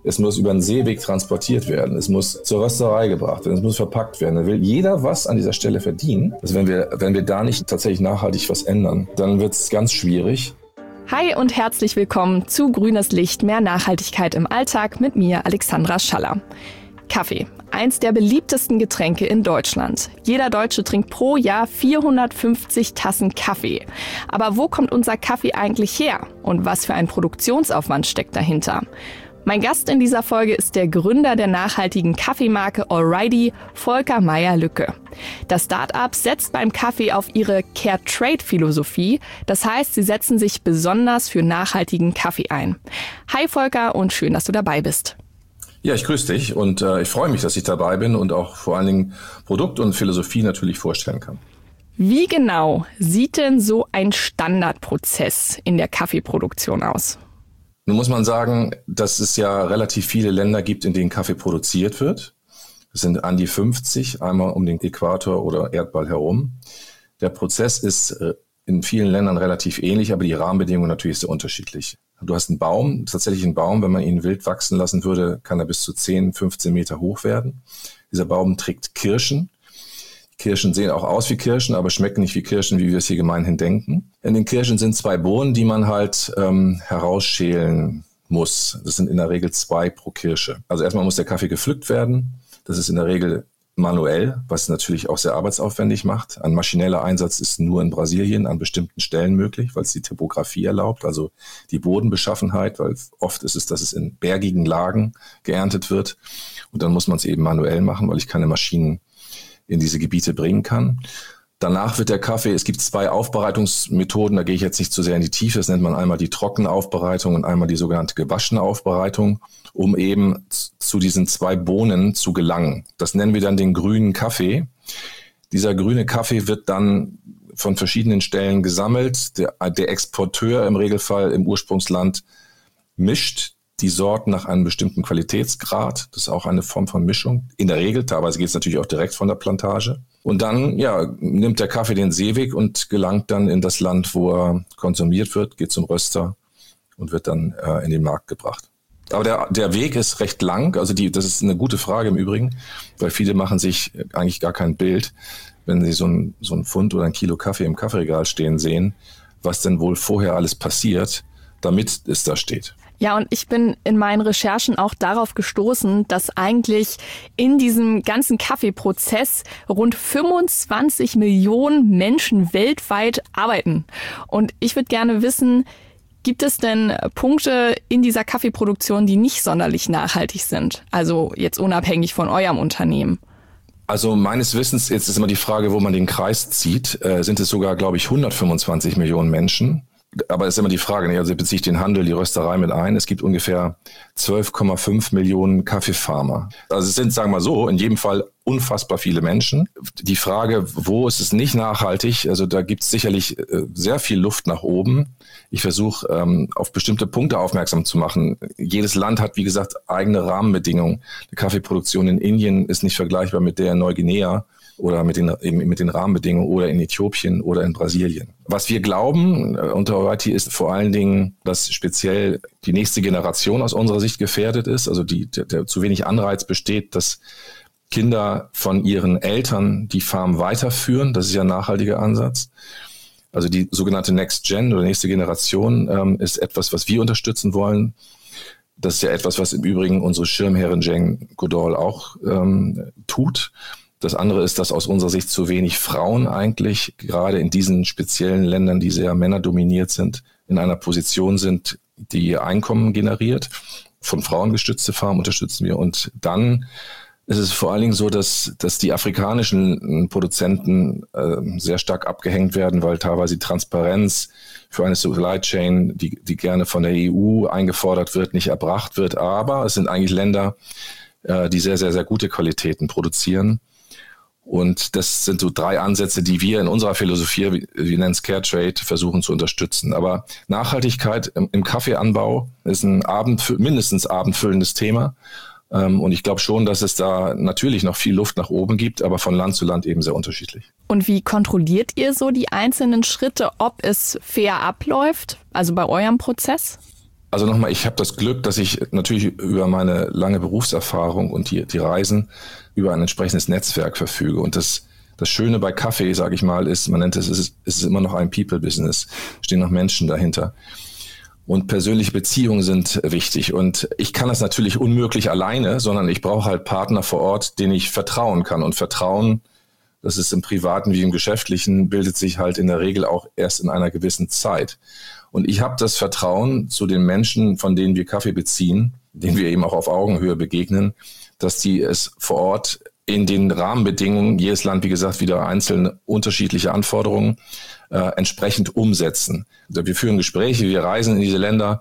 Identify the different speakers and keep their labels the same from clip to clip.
Speaker 1: Es muss über den Seeweg transportiert werden. Es muss zur Rösterei gebracht werden. Es muss verpackt werden. Da will jeder was an dieser Stelle verdienen. Also wenn wir da nicht tatsächlich nachhaltig was ändern, dann wird es ganz schwierig.
Speaker 2: Hi und herzlich willkommen zu Grünes Licht, mehr Nachhaltigkeit im Alltag mit mir, Alexandra Schaller. Kaffee, eins der beliebtesten Getränke in Deutschland. Jeder Deutsche trinkt pro Jahr 450 Tassen Kaffee. Aber wo kommt unser Kaffee eigentlich her? Und was für ein Produktionsaufwand steckt dahinter? Mein Gast in dieser Folge ist der Gründer der nachhaltigen Kaffeemarke Alrighty, Volker Meyer-Lücke. Das Start-up setzt beim Kaffee auf ihre Care-Trade-Philosophie. Das heißt, sie setzen sich besonders für nachhaltigen Kaffee ein. Hi Volker und schön, dass du dabei bist.
Speaker 1: Ja, ich grüße dich und ich freue mich, dass ich dabei bin und auch vor allen Dingen Produkt und Philosophie natürlich vorstellen kann.
Speaker 2: Wie genau sieht denn so ein Standardprozess in der Kaffeeproduktion aus?
Speaker 1: Nun muss man sagen, dass es ja relativ viele Länder gibt, in denen Kaffee produziert wird. Es sind an die 50, einmal um den Äquator oder Erdball herum. Der Prozess ist in vielen Ländern relativ ähnlich, aber die Rahmenbedingungen natürlich sehr unterschiedlich. Du hast einen Baum, tatsächlich einen Baum, wenn man ihn wild wachsen lassen würde, kann er bis zu 10, 15 Meter hoch werden. Dieser Baum trägt Kirschen. Kirschen sehen auch aus wie Kirschen, aber schmecken nicht wie Kirschen, wie wir es hier gemeinhin denken. In den Kirschen sind 2 Bohnen, die man halt herausschälen muss. Das sind in der Regel 2 pro Kirsche. Also erstmal muss der Kaffee gepflückt werden. Das ist in der Regel manuell, was natürlich auch sehr arbeitsaufwendig macht. Ein maschineller Einsatz ist nur in Brasilien an bestimmten Stellen möglich, weil es die Topografie erlaubt, also die Bodenbeschaffenheit, weil oft ist es, dass es in bergigen Lagen geerntet wird. Und dann muss man es eben manuell machen, weil ich keine Maschinen in diese Gebiete bringen kann. Danach wird der Kaffee, es gibt 2 Aufbereitungsmethoden, da gehe ich jetzt nicht zu sehr in die Tiefe, das nennt man einmal die trockene Aufbereitung und einmal die sogenannte gewaschene Aufbereitung, um eben zu diesen 2 Bohnen zu gelangen. Das nennen wir dann den grünen Kaffee. Dieser grüne Kaffee wird dann von verschiedenen Stellen gesammelt. Der Exporteur im Regelfall im Ursprungsland mischt die Sorten nach einem bestimmten Qualitätsgrad. Das ist auch eine Form von Mischung. In der Regel, teilweise geht es natürlich auch direkt von der Plantage. Und dann nimmt der Kaffee den Seeweg und gelangt dann in das Land, wo er konsumiert wird, geht zum Röster und wird dann in den Markt gebracht. Aber der Weg ist recht lang. Also das ist eine gute Frage im Übrigen, weil viele machen sich eigentlich gar kein Bild, wenn sie so ein Pfund oder ein Kilo Kaffee im Kaffeeregal stehen sehen, was denn wohl vorher alles passiert, damit es da steht.
Speaker 2: Ja, und ich bin in meinen Recherchen auch darauf gestoßen, dass eigentlich in diesem ganzen Kaffeeprozess rund 25 Millionen Menschen weltweit arbeiten. Und ich würde gerne wissen, gibt es denn Punkte in dieser Kaffeeproduktion, die nicht sonderlich nachhaltig sind? Also jetzt unabhängig von eurem Unternehmen.
Speaker 1: Also meines Wissens, jetzt ist immer die Frage, wo man den Kreis zieht, sind es sogar, glaube ich, 125 Millionen Menschen. Aber es ist immer die Frage, also beziehe ich den Handel, die Rösterei mit ein. Es gibt ungefähr 12,5 Millionen Kaffeefarmer. Also es sind, sagen wir mal so, in jedem Fall unfassbar viele Menschen. Die Frage, wo ist es nicht nachhaltig? Also da gibt es sicherlich sehr viel Luft nach oben. Ich versuche auf bestimmte Punkte aufmerksam zu machen. Jedes Land hat, wie gesagt, eigene Rahmenbedingungen. Die Kaffeeproduktion in Indien ist nicht vergleichbar mit der in Neuguinea oder mit den Rahmenbedingungen oder in Äthiopien oder in Brasilien. Was wir glauben unter Alrighty ist vor allen Dingen, dass speziell die nächste Generation aus unserer Sicht gefährdet ist, also der zu wenig Anreiz besteht, dass Kinder von ihren Eltern die Farm weiterführen. Das ist ja ein nachhaltiger Ansatz. Also die sogenannte Next Gen oder nächste Generation ist etwas, was wir unterstützen wollen. Das ist ja etwas, was im Übrigen unsere Schirmherrin Jane Goodall auch tut. Das andere ist, dass aus unserer Sicht zu wenig Frauen eigentlich gerade in diesen speziellen Ländern, die sehr männerdominiert sind, in einer Position sind, die Einkommen generiert. Von Frauen gestützte Farmen unterstützen wir. Und dann ist es vor allen Dingen so, dass die afrikanischen Produzenten sehr stark abgehängt werden, weil teilweise die Transparenz für eine Supply Chain, die gerne von der EU eingefordert wird, nicht erbracht wird. Aber es sind eigentlich Länder, die sehr, sehr, sehr gute Qualitäten produzieren. Und das sind so 3 Ansätze, die wir in unserer Philosophie, wir nennen es Care Trade, versuchen zu unterstützen. Aber Nachhaltigkeit im Kaffeeanbau ist ein mindestens abendfüllendes Thema. Und ich glaube schon, dass es da natürlich noch viel Luft nach oben gibt, aber von Land zu Land eben sehr unterschiedlich.
Speaker 2: Und wie kontrolliert ihr so die einzelnen Schritte, ob es fair abläuft, also bei eurem Prozess?
Speaker 1: Also nochmal, ich habe das Glück, dass ich natürlich über meine lange Berufserfahrung und die Reisen über ein entsprechendes Netzwerk verfüge. Und das Schöne bei Kaffee, sage ich mal, ist, man nennt es ist immer noch ein People-Business. Stehen noch Menschen dahinter. Und persönliche Beziehungen sind wichtig. Und ich kann das natürlich unmöglich alleine, sondern ich brauche halt Partner vor Ort, denen ich vertrauen kann. Und Vertrauen, das ist im Privaten wie im Geschäftlichen, bildet sich halt in der Regel auch erst in einer gewissen Zeit. Und ich habe das Vertrauen zu den Menschen, von denen wir Kaffee beziehen, denen wir eben auch auf Augenhöhe begegnen, dass die es vor Ort in den Rahmenbedingungen, jedes Land, wie gesagt, wieder einzelne unterschiedliche Anforderungen, entsprechend umsetzen. Wir führen Gespräche, wir reisen in diese Länder.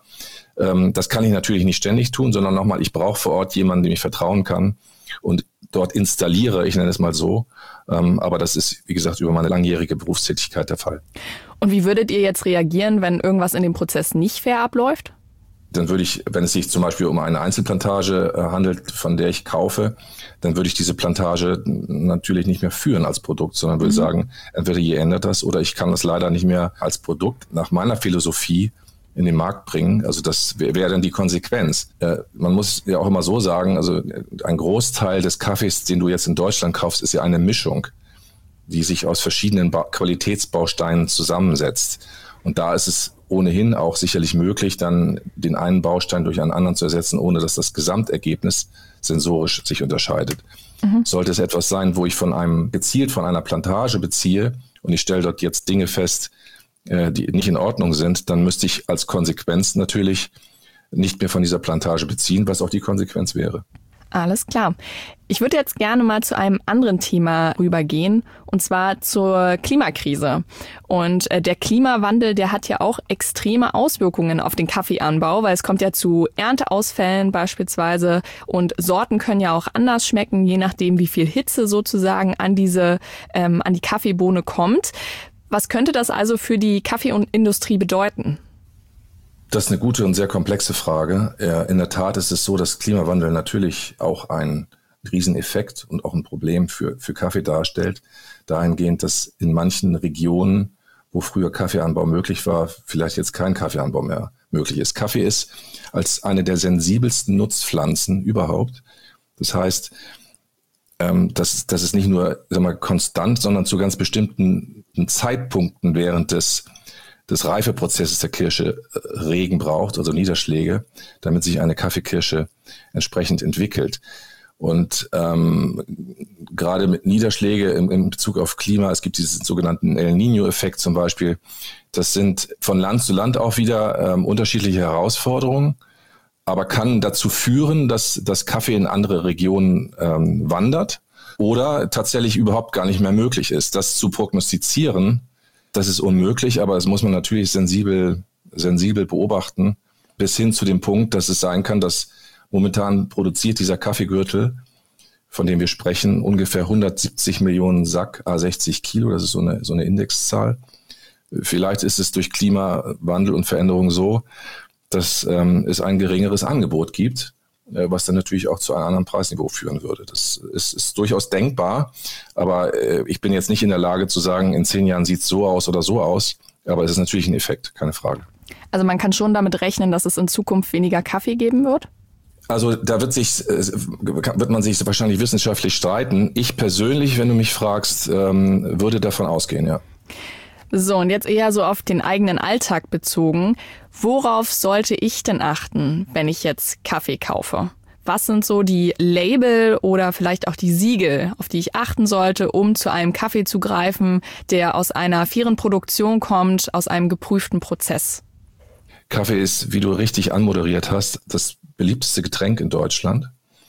Speaker 1: Das kann ich natürlich nicht ständig tun, sondern nochmal, ich brauche vor Ort jemanden, dem ich vertrauen kann und dort installiere, ich nenne es mal so. Aber das ist, wie gesagt, über meine langjährige Berufstätigkeit der Fall.
Speaker 2: Und wie würdet ihr jetzt reagieren, wenn irgendwas in dem Prozess nicht fair abläuft?
Speaker 1: Dann würde ich, wenn es sich zum Beispiel um eine Einzelplantage handelt, von der ich kaufe, dann würde ich diese Plantage natürlich nicht mehr führen als Produkt, sondern würde sagen, entweder ihr ändert das oder ich kann das leider nicht mehr als Produkt nach meiner Philosophie in den Markt bringen. Also das wäre dann die Konsequenz. Man muss ja auch immer so sagen, also ein Großteil des Kaffees, den du jetzt in Deutschland kaufst, ist ja eine Mischung, die sich aus verschiedenen Qualitätsbausteinen zusammensetzt. Und da ist es ohnehin auch sicherlich möglich, dann den einen Baustein durch einen anderen zu ersetzen, ohne dass das Gesamtergebnis sensorisch sich unterscheidet. Sollte es etwas sein, wo ich gezielt von einer Plantage beziehe und ich stelle dort jetzt Dinge fest, die nicht in Ordnung sind, dann müsste ich als Konsequenz natürlich nicht mehr von dieser Plantage beziehen, was auch die Konsequenz wäre.
Speaker 2: Alles klar. Ich würde jetzt gerne mal zu einem anderen Thema rübergehen, und zwar zur Klimakrise. Und der Klimawandel, der hat ja auch extreme Auswirkungen auf den Kaffeeanbau, weil es kommt ja zu Ernteausfällen beispielsweise und Sorten können ja auch anders schmecken, je nachdem, wie viel Hitze sozusagen an die Kaffeebohne kommt. Was könnte das also für die Kaffeeindustrie bedeuten?
Speaker 1: Das ist eine gute und sehr komplexe Frage. In der Tat ist es so, dass Klimawandel natürlich auch ein Rieseneffekt und auch ein Problem für Kaffee darstellt. Dahingehend, dass in manchen Regionen, wo früher Kaffeeanbau möglich war, vielleicht jetzt kein Kaffeeanbau mehr möglich ist. Kaffee ist als eine der sensibelsten Nutzpflanzen überhaupt. Das heißt, das ist nicht nur konstant, sondern zu ganz bestimmten Zeitpunkten während des Reifeprozesses der Kirsche Regen braucht, also Niederschläge, damit sich eine Kaffeekirsche entsprechend entwickelt. Und gerade mit Niederschläge in Bezug auf Klima, es gibt diesen sogenannten El Niño-Effekt zum Beispiel, das sind von Land zu Land auch wieder unterschiedliche Herausforderungen, aber kann dazu führen, dass das Kaffee in andere Regionen wandert oder tatsächlich überhaupt gar nicht mehr möglich ist. Das zu prognostizieren, das ist unmöglich, aber das muss man natürlich sensibel beobachten, bis hin zu dem Punkt, dass es sein kann, dass momentan produziert dieser Kaffeegürtel, von dem wir sprechen, ungefähr 170 Millionen Sack, 60 Kilo, das ist so eine Indexzahl. Vielleicht ist es durch Klimawandel und Veränderung so, dass es ein geringeres Angebot gibt, was dann natürlich auch zu einem anderen Preisniveau führen würde. Das ist durchaus denkbar, aber ich bin jetzt nicht in der Lage zu sagen, in 10 Jahren sieht es so aus oder so aus, aber es ist natürlich ein Effekt, keine Frage.
Speaker 2: Also man kann schon damit rechnen, dass es in Zukunft weniger Kaffee geben wird?
Speaker 1: Also da wird man sich wahrscheinlich wissenschaftlich streiten. Ich persönlich, wenn du mich fragst, würde davon ausgehen, ja.
Speaker 2: So, und jetzt eher so auf den eigenen Alltag bezogen. Worauf sollte ich denn achten, wenn ich jetzt Kaffee kaufe? Was sind so die Label oder vielleicht auch die Siegel, auf die ich achten sollte, um zu einem Kaffee zu greifen, der aus einer fairen Produktion kommt, aus einem geprüften Prozess?
Speaker 1: Kaffee ist, wie du richtig anmoderiert hast, das beliebteste Getränk in Deutschland.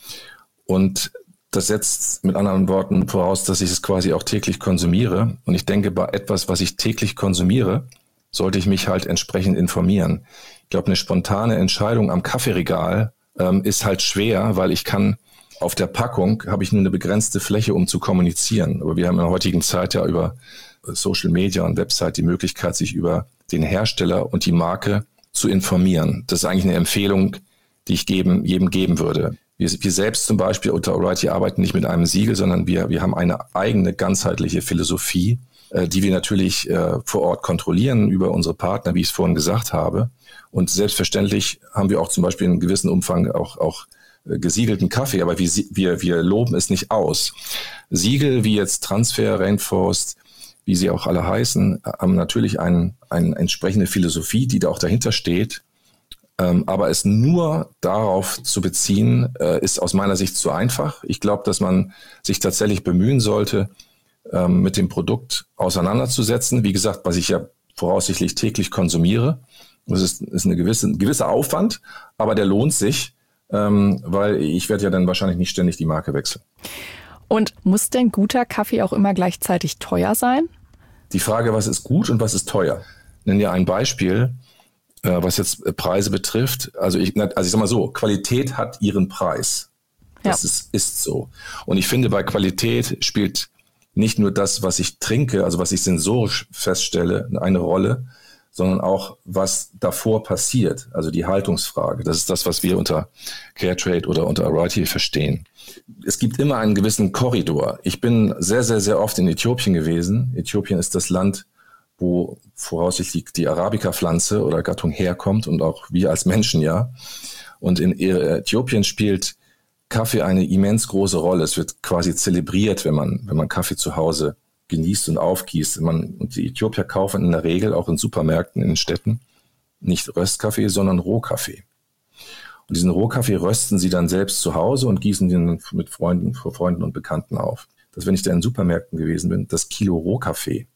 Speaker 1: Und das setzt mit anderen Worten voraus, dass ich es quasi auch täglich konsumiere. Und ich denke, bei etwas, was ich täglich konsumiere, sollte ich mich halt entsprechend informieren. Ich glaube, eine spontane Entscheidung am Kaffeeregal ist halt schwer, weil ich kann auf der Packung, habe ich nur eine begrenzte Fläche, um zu kommunizieren. Aber wir haben in der heutigen Zeit ja über Social Media und Website die Möglichkeit, sich über den Hersteller und die Marke zu informieren. Das ist eigentlich eine Empfehlung, die ich jedem geben würde. Wir selbst zum Beispiel unter O'Reilly arbeiten nicht mit einem Siegel, sondern wir haben eine eigene ganzheitliche Philosophie, die wir natürlich vor Ort kontrollieren über unsere Partner, wie ich es vorhin gesagt habe. Und selbstverständlich haben wir auch zum Beispiel in gewissem Umfang auch gesiegelten Kaffee, aber wir loben es nicht aus. Siegel wie jetzt Transfer, Rainforest, wie sie auch alle heißen, haben natürlich eine entsprechende Philosophie, die da auch dahinter steht. Aber es nur darauf zu beziehen, ist aus meiner Sicht zu einfach. Ich glaube, dass man sich tatsächlich bemühen sollte, mit dem Produkt auseinanderzusetzen. Wie gesagt, was ich ja voraussichtlich täglich konsumiere. Das ist ein gewisser Aufwand, aber der lohnt sich, weil ich werde ja dann wahrscheinlich nicht ständig die Marke wechseln.
Speaker 2: Und muss denn guter Kaffee auch immer gleichzeitig teuer sein?
Speaker 1: Die Frage, was ist gut und was ist teuer? Ich nenne dir ein Beispiel, was jetzt Preise betrifft. Also ich sag mal so, Qualität hat ihren Preis. Das ist so. Und ich finde, bei Qualität spielt nicht nur das, was ich trinke, also was ich sensorisch feststelle, eine Rolle, sondern auch, was davor passiert, also die Haltungsfrage. Das ist das, was wir unter Fairtrade oder unter Ariety verstehen. Es gibt immer einen gewissen Korridor. Ich bin sehr, sehr, sehr oft in Äthiopien gewesen. Äthiopien ist das Land, wo voraussichtlich die Arabica-Pflanze oder Gattung herkommt und auch wir als Menschen ja. Und in Äthiopien spielt Kaffee eine immens große Rolle. Es wird quasi zelebriert, wenn man Kaffee zu Hause genießt und aufgießt. Und die Äthiopier kaufen in der Regel auch in Supermärkten in den Städten nicht Röstkaffee, sondern Rohkaffee. Und diesen Rohkaffee rösten sie dann selbst zu Hause und gießen den vor Freunden und Bekannten auf. Dass, wenn ich da in Supermärkten gewesen bin, das Kilo Rohkaffee,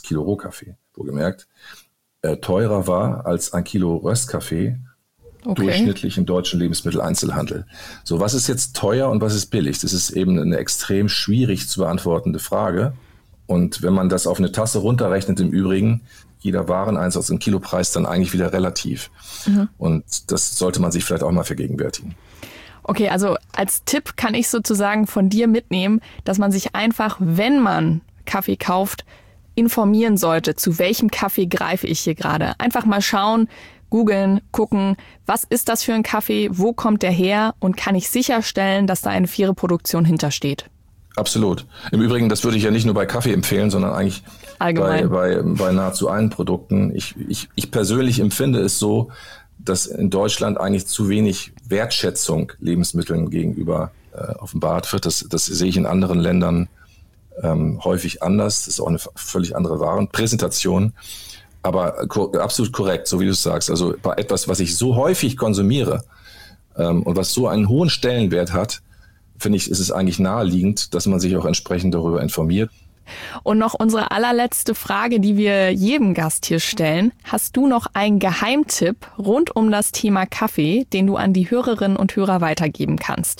Speaker 1: wohlgemerkt, teurer war als ein Kilo Röstkaffee, durchschnittlich im deutschen Lebensmitteleinzelhandel. So, was ist jetzt teuer und was ist billig? Das ist eben eine extrem schwierig zu beantwortende Frage. Und wenn man das auf eine Tasse runterrechnet, im Übrigen, jeder Wareneinsatz im Kilopreis dann eigentlich wieder relativ. Mhm. Und das sollte man sich vielleicht auch mal vergegenwärtigen.
Speaker 2: Okay, also als Tipp kann ich sozusagen von dir mitnehmen, dass man sich einfach, wenn man Kaffee kauft, informieren sollte, zu welchem Kaffee greife ich hier gerade. Einfach mal schauen, googeln, gucken, was ist das für ein Kaffee, wo kommt der her und kann ich sicherstellen, dass da eine faire Produktion hintersteht.
Speaker 1: Absolut. Im Übrigen, das würde ich ja nicht nur bei Kaffee empfehlen, sondern eigentlich allgemein bei nahezu allen Produkten. Ich persönlich empfinde es so, dass in Deutschland eigentlich zu wenig Wertschätzung Lebensmitteln gegenüber offenbart wird. Das sehe ich in anderen Ländern häufig anders. Das ist auch eine völlig andere Warenpräsentation. Aber absolut korrekt, so wie du es sagst. Also bei etwas, was ich so häufig konsumiere und was so einen hohen Stellenwert hat, finde ich, ist es eigentlich naheliegend, dass man sich auch entsprechend darüber informiert.
Speaker 2: Und noch unsere allerletzte Frage, die wir jedem Gast hier stellen. Hast du noch einen Geheimtipp rund um das Thema Kaffee, den du an die Hörerinnen und Hörer weitergeben kannst?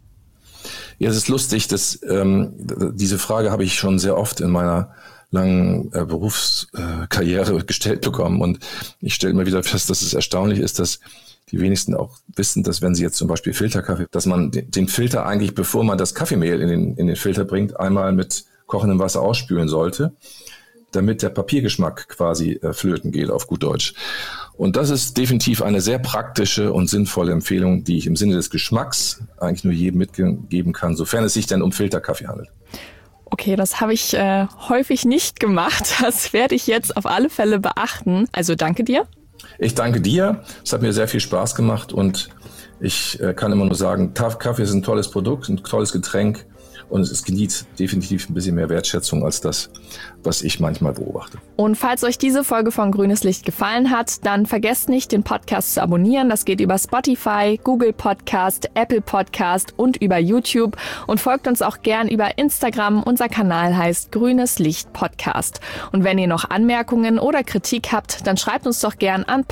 Speaker 1: Ja, es ist lustig, dass diese Frage habe ich schon sehr oft in meiner langen Berufskarriere gestellt bekommen. Und ich stelle immer wieder fest, dass es erstaunlich ist, dass die wenigsten auch wissen, dass wenn sie jetzt zum Beispiel Filterkaffee, dass man den Filter eigentlich, bevor man das Kaffeemehl in den Filter bringt, einmal mit kochendem Wasser ausspülen sollte, damit der Papiergeschmack quasi flöten geht, auf gut Deutsch. Und das ist definitiv eine sehr praktische und sinnvolle Empfehlung, die ich im Sinne des Geschmacks eigentlich nur jedem mitgeben kann, sofern es sich denn um Filterkaffee handelt.
Speaker 2: Okay, das habe ich häufig nicht gemacht. Das werde ich jetzt auf alle Fälle beachten. Also danke dir.
Speaker 1: Ich danke dir. Es hat mir sehr viel Spaß gemacht und ich kann immer nur sagen, Kaffee ist ein tolles Produkt, ein tolles Getränk und es genießt definitiv ein bisschen mehr Wertschätzung als das, was ich manchmal beobachte.
Speaker 2: Und falls euch diese Folge von Grünes Licht gefallen hat, dann vergesst nicht, den Podcast zu abonnieren. Das geht über Spotify, Google Podcast, Apple Podcast und über YouTube. Und folgt uns auch gern über Instagram. Unser Kanal heißt Grünes Licht Podcast. Und wenn ihr noch Anmerkungen oder Kritik habt, dann schreibt uns doch gern an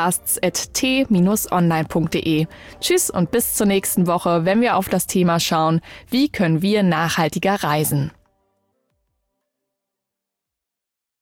Speaker 2: podcasts@t-online.de. Tschüss und bis zur nächsten Woche, wenn wir auf das Thema schauen, wie können wir nachhaltiger reisen.